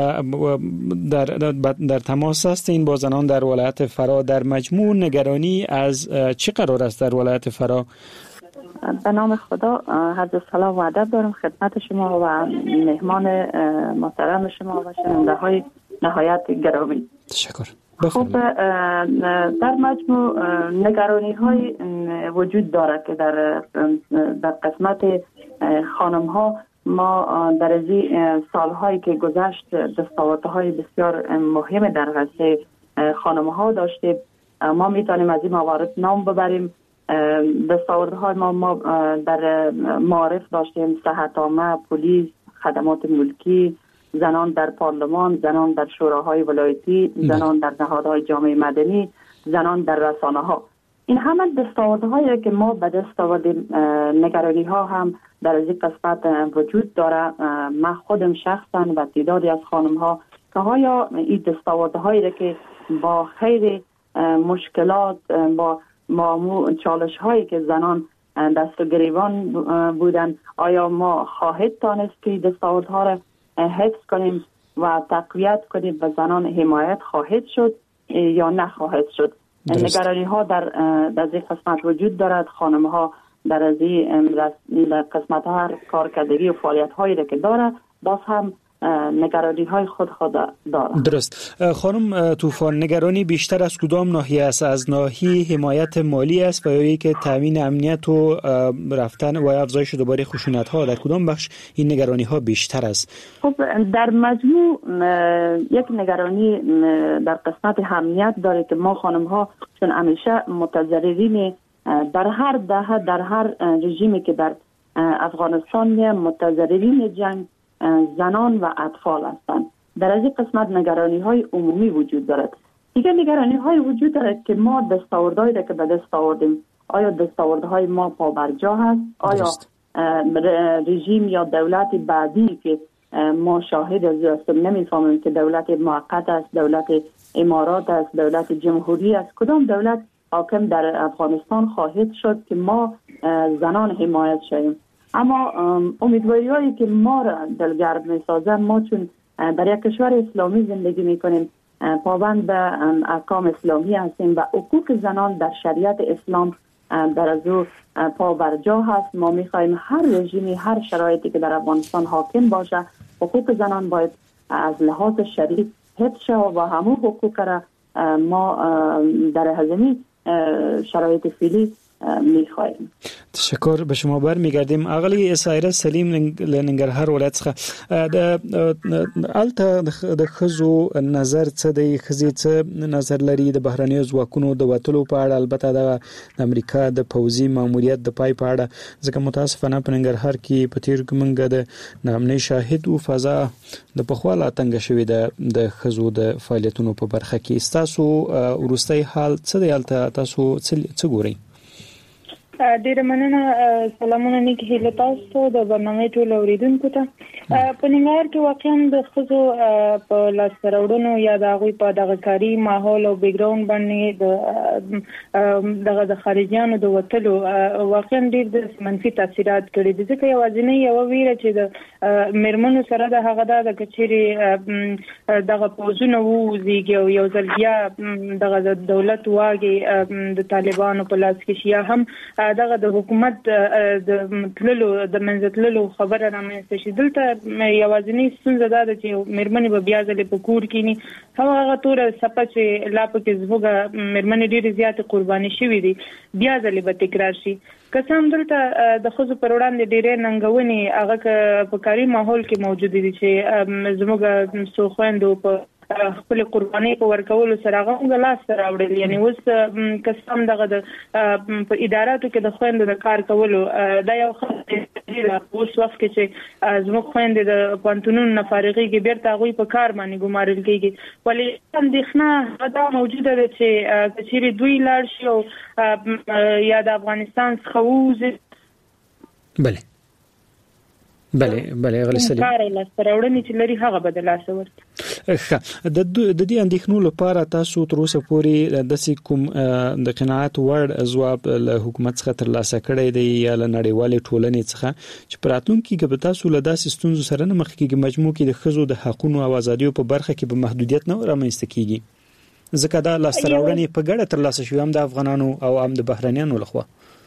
در, در, در تماس هستین با زنان در ولایت فرا. در مجموع نگرانی از چه قرار است در ولایت فرا؟ به نام خدا، عرض سلام و ادب دارم خدمت شما و مهمان محترم شما و شنونده های نهایت گرامی. تشکر. خب در مجموع نگرانی های وجود دارد که در در قسمت خانم ها ما در از سالهایی که گذشت دستاوردهای بسیار مهم در حوزه خانم ها داشتیم. ما میتونیم از این موارد نام ببریم. دستاوردهای ما, ما در معارف داشتیم، صحت عامه، پلیس، خدمات ملکی، زنان در پارلمان، زنان در شوراهای ولایتی، زنان در نهادهای جامعه مدنی، زنان در رسانه ها. این همه دستاوردهایی که ما به دست آوردیم، نگرانی ها هم در از این قسمت وجود داره. من خودم شخصا و تعدادی از خانم ها که ها این دستاوردهایی که با خیلی مشکلات، با با چالش هایی که زنان دست و گریبان بودن، آیا ما خواهد تانست که دستاوردها را حفظ کنیم و تقویت کنیم و زنان حمایت خواهد شد یا نخواهد شد؟ نگرانی ها در در این قسمت وجود دارد. خانم ها در از این قسمت ها کارکردگی و فعالیت هایی که داره، باز هم نگرانی های خود خود دارد. درست. خانم طوفان، نگرانی بیشتر از کدام ناحیه است؟ از ناحیه حمایت مالی است و یا اینکه تامین امنیت و رفتن و افزایش دوباره خشونت ها؟ در کدام بخش این نگرانی ها بیشتر است؟ خب در مجموع یک نگرانی در قسمت امنیت داره که ما خانم ها چون همیشه متضررین در هر دهه، در هر رژیمی که در افغانستان متضررین جنگ زنان و اطفال هستند. در از این قسمت نگرانی های عمومی وجود دارد. دیگه نگرانی های وجود دارد که ما دستاوردهایی که به دست آوردیم، آیا دستاوردهای ما پابرجا هست؟ آیا رژیم یا دولت بعدی که ما شاهد از هستیم، نمیفهمیم که دولت موقت است، دولت امارات است، دولت جمهوری است، کدام دولت حاکم در افغانستان خواهد شد که ما زنان حمایت شویم؟ اما امیدواری هایی که ما را دلگرم می سازن، ما چون در یک کشور اسلامی زندگی می کنیم، پابند به احکام اسلامی هستیم و حقوق زنان در شریعت اسلام در از او پابرجا هست. ما می خواهیم هر رژیمی، هر شرایطی که در افغانستان حاکم باشه، حقوق زنان باید از لحاظ شرعی حفظ شود و همون حقوق را ما در هزینی شرایط فعلی میخواهیم. تشکر به شما. برمیگردیم اغلی اسایره سلیم لننګرهار ولایت څخه د الته د خزو نظر څه دی، خزي څه نظر لري د بهرنیو ځواکونو د وټلو په اړه، البته د امریکا د پوځي ماموریت د پای په اړه، ځکه متاسفانه په ننګرهار کې په تیر کې موږ د نامنې شاهد او فضا د پخواله تنګ شوې ده د خزو د فعالیتونو په برخه کې. تاسو ورستۍ حال څه دی؟ الته تاسو څه ګورئ؟ ډیره مننه. سلامونه نیک هیله تاسو د برنامه ټول اوریدونکو ته. په ننګرهار کې واقعا د خزو په لاس راوړنو یا د هغوی په دغه کاري ماحول او بیک ګراوند باندې د دغه د خارجيانو د وټلو واقعا ډیر د منفي تاثیرات کړي دي، ځکه یوازینی یو ویره چې د میرمنو سره د هغه د کچېری دغه پوزونه وزيږي او یو ځل بیا دغه د دولت واګي د طالبانو په لاس کې شي، هم دغه د حکومت د تللو د منځتللو خبره رامنځته شي. دلته یوازینی ستونزه دا ده چې میرمنې به بیا ځلې په کور کینی، هغه توره سپه چې لا پکې زموږ میرمنې ډېرې زیاتې قرباني شوي دي بیا ځلې به تکرار شي. که څه هم دلته د ښځو پر وړاندې ډېرې ننګونې هغه په کاري ماحول کې موجود دي چې زموږ څو خویندو په خپل قرباني په ورکولو سره هغه لاس راوړل. یعنی اوس کسم دغه د په اداراتو کې د خويندو د کار کولو دا یو خبره اوس وخت کې چې زموږ خويندې د پانتونونو نه فارغېږي بیرته هغوی په کار باندې ګمارل کېږي. ولې اندېښنه دا موجوده ده چې که چیرې دوی لاړ شي او یا د افغانستان څخه ووځي. بله بله بله غلی سلیم کار له سرورنې چې لري هغه بدل اسورت. ښه د د دې اندېښنو لپاره تاسو تر اوسه پورې د سې کوم د قناعت وړ ځواب له حکومت څخه ترلاسه کړی دی یا له نړیوالې ټولنې څخه چې په راتلونکي کې به تاسو له داسې ستونزو سره نه مخ کېږئ؟ مجموع کې د ښځو د حقونو او ازادیو په برخه کې به محدودیت نه رامنځته کېږي، ځکه دا لاسته راوړنې په ګډه ترلاسه شوې هم د افغانانو او هم د بهرنیانو لخوا.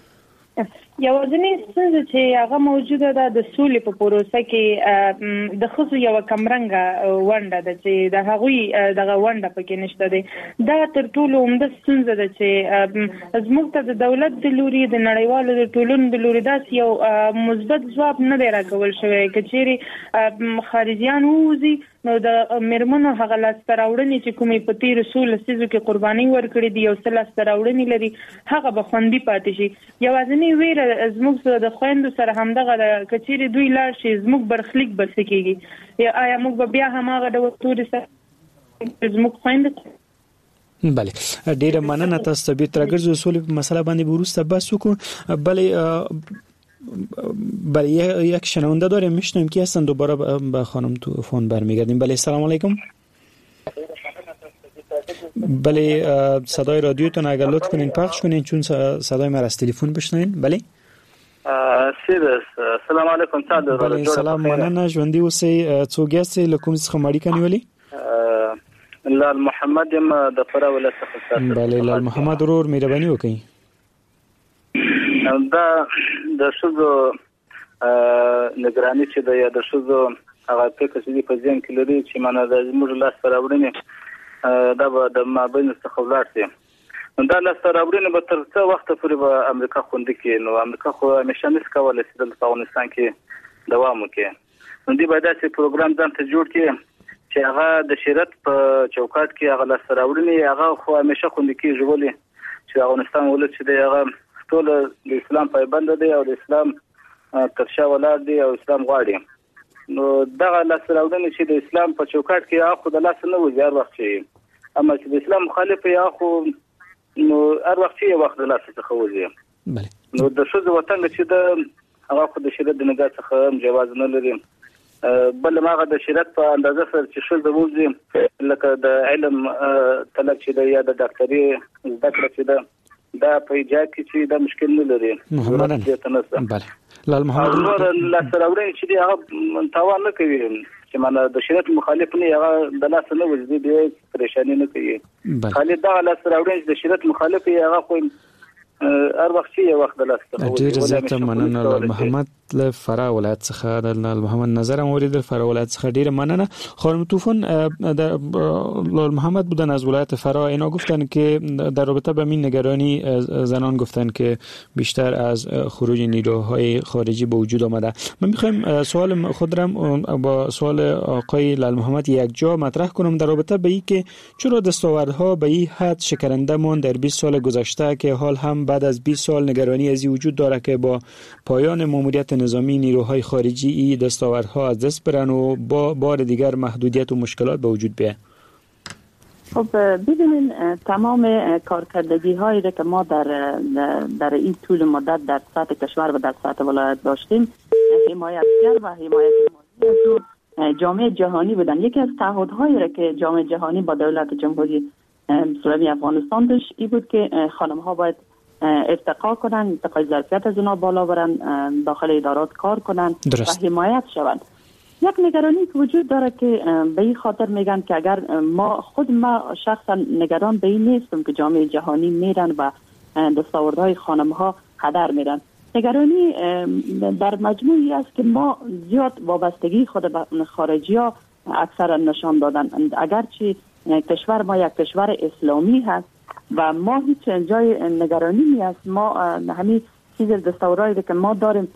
یوازینی ستونزه چې هغه موجوده ده د سولې په پروسه کې د ښځو یو کمرنګه ونډه ده چې د هغوی دغه ونډه پکې نشته دی. دا تر ټولو عمده ستونزه ده چې زموږ ته د دولت د لوري د نړیوالو د ټولنو د لوري داسې یو مثبت ځواب نه دی راکول شوی. که چیرې خارجیان ووځي نو د میرمنو هغه لاسته راوړنې چې کومې په تېرو څو لسیزو کې قرباني ورکړي دي، یو څه لاسته راوړنې لري، هغه به خوندي پاتې شي. یوازینی ویره زموږ د خویندو سره همدغه ده که چیرې دوی لاړ شي زموږ برخلیک به څه کېږي؟ آیا موږ به بیا هماغه ډول تورې سره زموږ خویندې بله ډیره مننه تاسو ته به ترګرځو اصول په مسله باندې ورسته بس وکړو. بله بله یک شنونده داریم میشنویم که هستن دوباره به خانم تو فون برمیگردیم. بله سلام علیکم. بله صدای رادیوتون اگر لطف کنین پخش کنین چون صدای ما از تلفن بشنوین. بله سیدس سلام علیکم تاسو. بله سلام مننه ژوندۍ اوسئ. څوک یاست له کوم څخه مړی کنیولې؟ لال محمد یم د فرا ولایت څخه. بله لال محمد ورور مهرباني وکړئ. دا د شوزو نگرانی چې د یا د شوزو هغه فکر چې په ځین کې لري چې مانه د زموږ لاس راوړنې دا به د مابین څخه ولاړ شي. دا لاس راوړنې به تر څو وخت پورې به امریکا خوندې کې نو امریکا خو همیشه نس کولای چې د افغانستان کې دوام وکړي. نو دی به داسې پروګرام ځان ته جوړ کړي چې هغه د شریعت په چوکاټ کې هغه لاس راوړنې هغه خو همیشه خوندې کېږي ولې چې افغانستان ولې چې دی هغه ټول د اسلام پایبند دی او د اسلام تر شا ولاړ دی او اسلام غواړي. نو دغه لاس راوړنې چې د اسلام په چوکاټ کې هغه خو د لاس نه وځي هر وخت چې اما چې د اسلام مخالف یې هغه خو نو هر وخت یې وخت د لاس څخه وځي. بله نو د ښځو وطن چې د هغه خو د شریعت د نگاه څخه جواز نه لري. بل ماغه د شریعت په اندازه سره چې ښځه وځي لکه د علم طلب چې د یا د ډاکټري زده کړه چې د دا په ایجاد کې چې دا مشکل نه لري. بله لال محمد نور لاس راوړنې چې دی هغه تاوان نه کوي چې مانه د شریعت مخالف نه هغه د لاس نه وځي دی پریشانی نه کوي. خالد دا لاس راوړنې چې د شریعت مخالف هغه خو هر وخت یې وخت د لاس ته ډیر زیاته مننه لال محمد له فرا ولایت څخه د لال محمد نظر مورید فرا ولایت څخه ډیر مننه. خانم طوفان لال محمد بودن از ولایت فرا اینا گفتن که در رابطه با این نگرانی زنان گفتن که بیشتر از خروج نیروهای خارجی به وجود آمده. من میخوایم سوال خود را با سوال آقای لال محمد یک جا مطرح کنم در رابطه با این که چرا دستاوردها به این حد شکننده مان در بیست سال گذشته که حال هم بعد از بیست سال نگرانی از این وجود داره که با پایان ماموریت نظامی نیروهای خارجی این دستاوردها از دست برن و با بار دیگر محدودیت و مشکلات به وجود بیاید. خب ببینین تمام کارکردگی هایی که ما در در این طول مدت در سطح کشور و در سطح ولایت داشتیم حمایتگر و حمایت مالی از جامعه جهانی بودن. یکی از تعهدهایی را که جامعه جهانی با دولت جمهوری اسلامی افغانستان داشت این بود که خانم ها باید ارتقا کنن، ارتقای ظرفیت از اونا بالا برن، داخل ادارات کار کنن درست. و حمایت شوند. یک نگرانی که وجود داره که به این خاطر میگن که اگر ما خود ما شخصا نگران به این نیستم که جامعه جهانی میرن و دستاوردهای خانم ها هدر میرن. نگرانی در مجموعی است که ما زیاد وابستگی خود به خارجی ها اکثر نشان دادن. اگرچه کشور ما یک کشور اسلامی هست و ما هیچ جای نگرانی نیست، ما همین چیز دستاوردهایی که ما داریم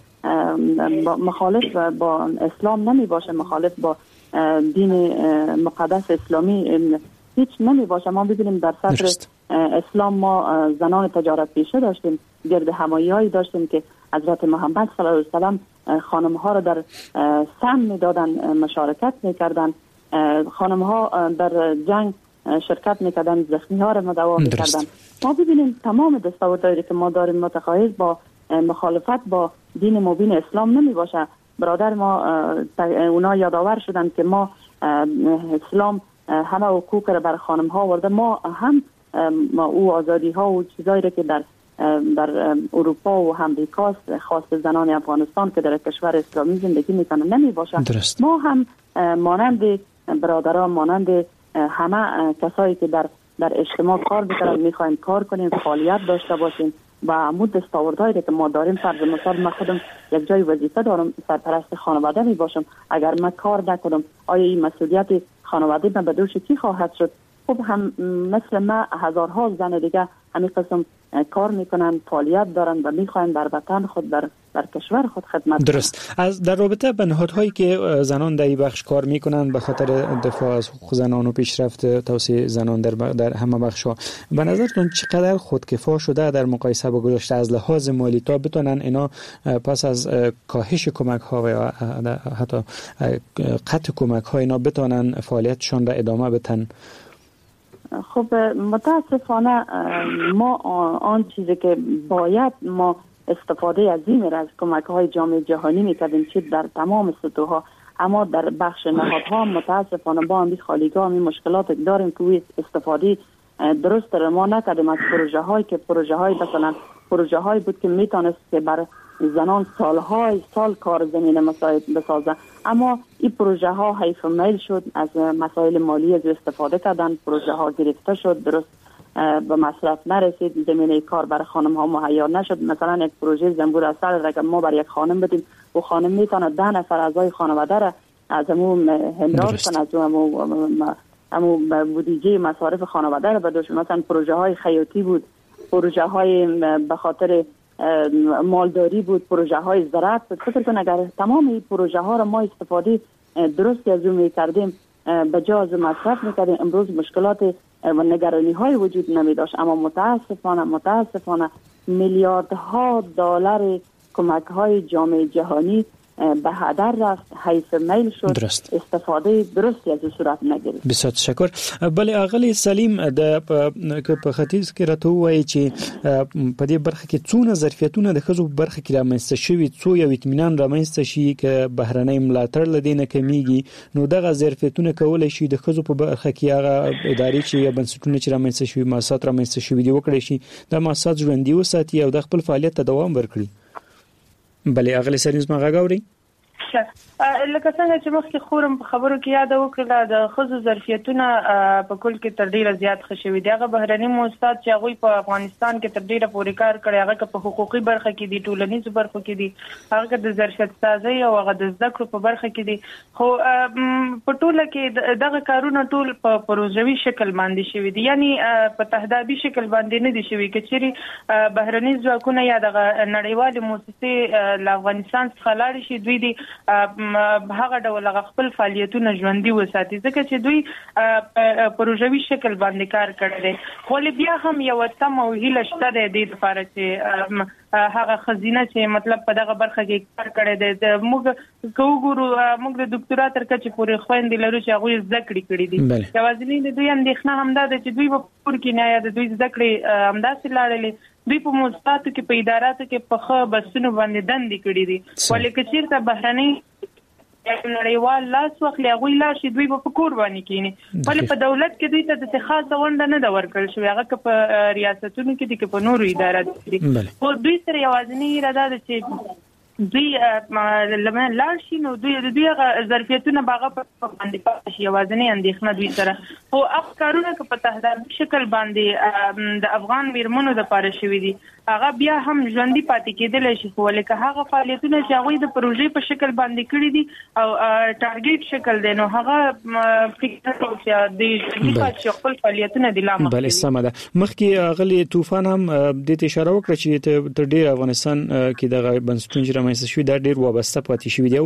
مخالف با اسلام نمی باشه، مخالف با دین مقدس اسلامی هیچ نمی باشه. ما ببینیم در صدر اسلام ما زنان تجارت پیشه داشتیم، گرد همایی هایی داشتیم که حضرت محمد صلی الله علیه و سلم خانم ها را در سهم می دادن، مشارکت می کردن، خانم ها در جنگ شرکت میکردن، زخمی ها را مداوا میکردن. ما ببینیم تمام دستاوردهایی که ما داریم متقاعد با مخالفت با دین مبین اسلام نمی باشه. برادر ما اونا یادآور شدن که ما اسلام همه حقوق را بر خانم ها آورده، ما هم ما او آزادی ها و چیزایی را که در در اروپا و امریکا خاص زنان افغانستان که در کشور اسلامی زندگی میکنن نمی باشه. ما هم مانند برادران، مانند همه کسایی که در در اجتماع کار میکنن میخوایم کار کنیم، فعالیت داشته باشیم و عمود دستاوردهایی که ما داریم. فرض مثال من خودم یک جای وظیفه دارم، سرپرست خانواده می باشم. اگر من کار نکنم آیا این مسئولیت خانواده من به دوش کی خواهد شد؟ خب هم مثل ما هزارها زن دیگه همین قسم کار میکنن، فعالیت دارن و میخواین در وطن خود در در کشور خود خدمت درست. از در رابطه با نهادهایی که زنان در این بخش کار میکنن به خاطر دفاع از حقوق زنان و پیشرفت توسعه زنان در در همه بخش‌ها، به نظرتون چقدر خودکفا شده در مقایسه با گذشته از لحاظ مالی تا بتونن اینا پس از کاهش کمک ها و حتی قطع کمک ها اینا بتونن فعالیتشون را ادامه بدن؟ خب متاسفانه ما آن چیزی که باید ما استفاده از این از کمک‌های جامعه جهانی می‌کردیم چه در تمام سطوح‌ها، اما در بخش نهادها متاسفانه با همین خالیگاه همین مشکلات داریم که استفاده درست را ما نکردیم از پروژه هایی که پروژه های مثلا پروژه هایی بود که میتونست که بر زنان سالهای سال کار زمین مساعد بسازه، اما این پروژه ها حیف میل شد، از مسائل مالی از استفاده کردن، پروژه ها گرفته شد، درست به مصرف نرسید، زمینه کار برای خانم ها مهیا نشد. مثلا یک پروژه زنبور اصل را ما برای یک خانم بدیم و خانم میتونه ده نفر اعضای خانواده را از همون همراه کنه، از همون همو بودجه مصارف خانواده رو بدوش. مثلا پروژه های خیاطی بود، پروژه های به خاطر مالداری بود، پروژه های زراعت بود. فکر کن اگر تمام این پروژه ها رو ما استفاده درستی از اون میکردیم، به جای از مصرف میکردیم، امروز مشکلات و نگرانی های وجود نمی داشت. اما متاسفانه متاسفانه میلیاردها دلار کمک های جامعه جهانی به هدر رفت، حیث میل شد، درست. استفاده درستی از صورت نگرفت. بسیار تشکر. بله اغلی سلیم د په ختیځ کې راته وایي چې په دې برخه کې څونه ظرفیتونه د ښځو برخه کې رامنځته شوي، څو یو اطمینان رامنځته شي که بهرنۍ ملاتړ لدینه کمیږي، نو دغه ظرفیتونه کولای شي د ښځو په برخه کې هغه ادارې چې یا بنسټونه چې رامنځته شوي، مؤسسات رامنځته شوي دي وکړي شي د مؤسسات ژوندۍ وساتي او د خپل فعالیت ته دوام ورکړي. بله اغلی سلیم زما غږ اورئ؟ لکه څنګه چې مخکې خورم په خبرو کې یاد وکړه د ښځو ظرفیتونه په کل کې تر ډیره زیات ښه شوي دي. هغه بهرني مؤسسات چې هغوی په افغانستان کې تر ډیره پورې کار کړی، هغه که په حقوقي برخه کې دي، ټولنیزو برخو کې دي، هغه که د ظرفیت سازۍ او هغه د زده کړو په برخه کې دي، خو په ټوله کې دغه کارونه ټول په پروژوي شکل باندې شوي دي، یعنی په تهدابي شکل باندې نه دي شوي. که چیرې بهرني ځواکونه یا دغه نړیوالې مؤسسې له افغانستان څخه لاړې شي، دوی دي هغه ډول خپل فعالیتونه ژوندۍ وساتي، ځکه چې دوی پروژوي شکل باندې کار کړی دی. خو بیا هم یو تم او هیله شته د دې لپاره چې هغه خزینه چې مطلب په دغه برخه کې کار کړی دی، موږ کوګورو موږ د ډاکټرا تر کچې پورې خويندې لرو چې هغه زده کړې کړې دي. یوازې د دوی اندېښنه هم ده چې دوی په پور کې نه یا د دوی زده کړې همداسې لاړلې، دوی په مؤسساتو کې په اداراتو کې په ښه بسونو باندې دندې کړې دي، ولې که چېرته بهرنۍ نړیوال لاس واخلي هغوی لاړ شي، دوی به په کور باندې کېني. ولې په دولت کې دوی ته داسې خاصه ونډه نه ده ورکړل شوې، هغه که په ریاستونو کې دي که په نورو اداراتو دي. خو دوی سره یوازینۍ ایره دا ده چې دوی لمن لاړ شي، نو دوی دوی هغه ظرفیتونه به هغه په باندې پاتې شي. یوازینۍ اندېښنه دوی سره خو هغه کارونه که په تهدابي شکل باندې د افغان میرمنو دپاره شوي دي، هغه بیا هم ژوندي پاتې کېدلی شي. خو ولې که هغه فعالیتونه چې هغوی د پروژې په شکل باندې کړي دي او ټارګېټ شکل دی، نو هغه فکر کوم چې د ژوندي پاتې شي خپل فعالیتونه دي لا مخکې. بله سمه ده. مخکې اغلې طوفان هم دې ته اشاره وکړه چې تر ډېر افغانستان کې دغه بنسټونه چې رامنځته شوي دا ډېر وابسته پاتې شوي دي.